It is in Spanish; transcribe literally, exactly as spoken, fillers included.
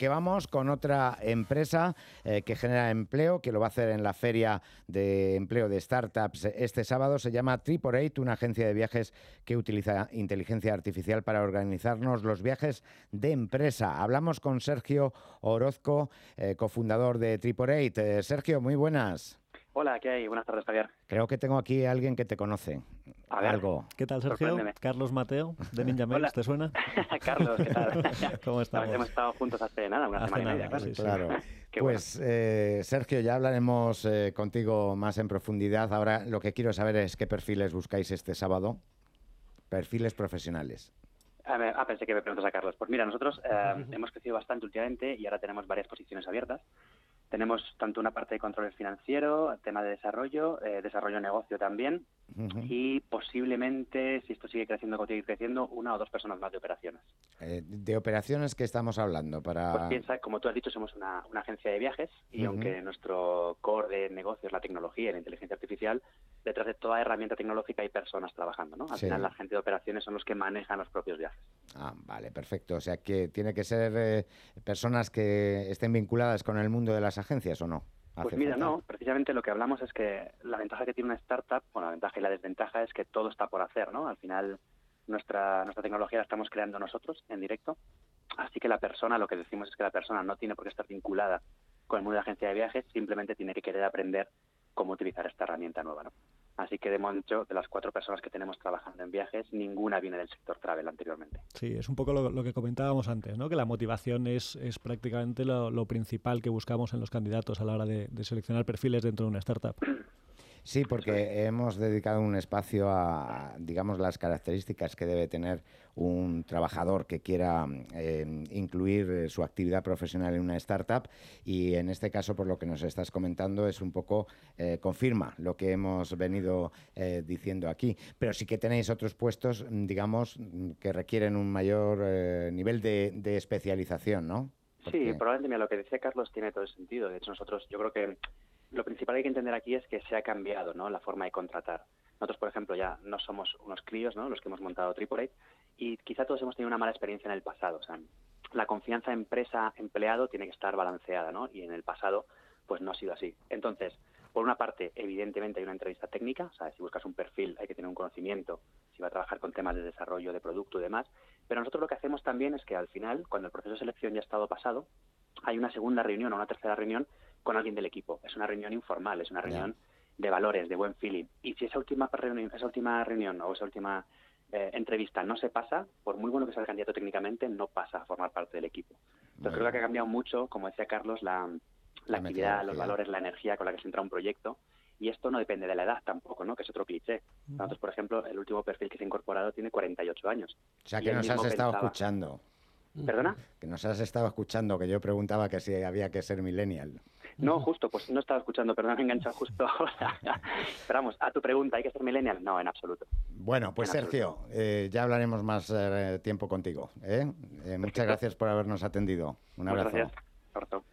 que vamos con otra empresa eh, que genera empleo, que lo va a hacer en la Feria de Empleo de Startups este sábado. Se llama Trip or Eight, una agencia de viajes que utiliza inteligencia artificial para organizarnos los viajes de empresa. Hablamos con Sergio Orozco, eh, cofundador de Trip or Eight. Eh, Sergio, muy buenas. Hola, ¿qué hay? Buenas tardes, Javier. Creo que tengo aquí a alguien que te conoce. A ver. Algo. ¿Qué tal, Sergio? Carlos Mateo, de Ninja Mails, ¿te suena? Carlos, ¿qué tal? ¿Cómo estamos? Hemos estado juntos hace nada, una hace semana nada, y media, claro. sí, sí. Claro. Pues, bueno. eh, Sergio, ya hablaremos eh, contigo más en profundidad. Ahora lo que quiero saber es qué perfiles buscáis este sábado. Perfiles profesionales. A ver, ah, pensé que me preguntas a Carlos. Pues mira, nosotros eh, hemos crecido bastante últimamente y ahora tenemos varias posiciones abiertas. Tenemos tanto una parte de control financiero, tema de desarrollo, eh, desarrollo de negocio también, uh-huh. y posiblemente, si esto sigue creciendo, sigue creciendo, una o dos personas más de operaciones. Eh, ¿De operaciones qué estamos hablando? Para... Pues piensa, como tú has dicho, somos una, una agencia de viajes y uh-huh. aunque nuestro core de negocio es la tecnología y la inteligencia artificial, detrás de toda herramienta tecnológica hay personas trabajando, ¿no? Al sí. final la gente de operaciones son los que manejan los propios viajes. Ah, vale, perfecto. O sea que tiene que ser eh, personas que estén vinculadas con el mundo de las agencias, ¿o no? Pues mira, falta. no. Precisamente lo que hablamos es que la ventaja que tiene una startup, bueno, la ventaja y la desventaja es que todo está por hacer, ¿no? Al final nuestra nuestra tecnología la estamos creando nosotros en directo, así que la persona, lo que decimos es que la persona no tiene por qué estar vinculada con el mundo de la agencia de viajes, simplemente tiene que querer aprender cómo utilizar esta herramienta nueva, ¿no? Así que de momento, de las cuatro personas que tenemos trabajando en viajes, ninguna viene del sector travel anteriormente. Sí, es un poco lo, lo que comentábamos antes, ¿no? Que la motivación es, es prácticamente lo, lo principal que buscamos en los candidatos a la hora de, de seleccionar perfiles dentro de una startup. Sí, porque hemos dedicado un espacio a, digamos, las características que debe tener un trabajador que quiera eh, incluir su actividad profesional en una startup, y en este caso, por lo que nos estás comentando, es un poco, eh, confirma lo que hemos venido eh, diciendo aquí. Pero sí que tenéis otros puestos, digamos, que requieren un mayor eh, nivel de, de especialización, ¿no? Porque... Sí, probablemente mira, lo que decía Carlos tiene todo el sentido. De hecho, nosotros, yo creo que lo principal que hay que entender aquí es que se ha cambiado, ¿no?, la forma de contratar. Nosotros, por ejemplo, ya no somos unos críos, ¿no?, los que hemos montado Trip or Eight, y quizá todos hemos tenido una mala experiencia en el pasado. O sea, la confianza empresa-empleado tiene que estar balanceada, ¿no? Y en el pasado, pues no ha sido así. Entonces, por una parte, evidentemente hay una entrevista técnica, o sea, si buscas un perfil hay que tener un conocimiento, si va a trabajar con temas de desarrollo de producto y demás, pero nosotros lo que hacemos también es que al final, cuando el proceso de selección ya ha estado pasado, hay una segunda reunión o una tercera reunión con alguien del equipo. Es una reunión informal, es una reunión yeah. de valores, de buen feeling. Y si esa última reunión, esa última reunión o esa última eh, entrevista no se pasa, por muy bueno que sea el candidato técnicamente, no pasa a formar parte del equipo. Entonces creo que ha cambiado mucho, como decía Carlos, la, la, la actividad, los valores, la energía con la que se entra un proyecto. Y esto no depende de la edad tampoco, ¿no?, que es otro cliché. Nosotros, por ejemplo, el último perfil que se ha incorporado tiene cuarenta y ocho años. O sea, que nos has estado pensaba... escuchando. ¿Perdona? Que nos has estado escuchando, que yo preguntaba que si había que ser millennial. No, justo, pues no estaba escuchando, perdón, me he enganchado justo ahora. Pero vamos, a tu pregunta, ¿hay que ser millennial? No, en absoluto. Bueno, pues en Sergio, eh, ya hablaremos más eh, tiempo contigo. ¿eh? Eh, muchas gracias por habernos atendido. Un abrazo. Muchas gracias.